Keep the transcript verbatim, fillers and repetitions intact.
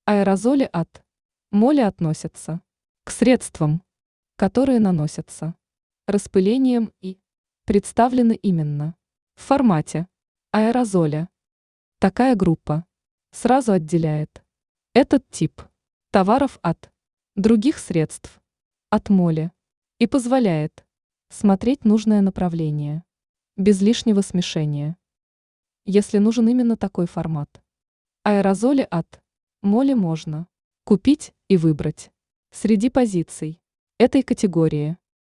Аэрозоли от моли относятся к средствам, которые наносятся распылением и представлены именно в формате аэрозоля. Такая группа сразу отделяет этот тип товаров от других средств, от моли, и позволяет смотреть нужное направление, без лишнего смешения. Если нужен именно такой формат, аэрозоли от моли можно купить и выбрать среди позиций этой категории.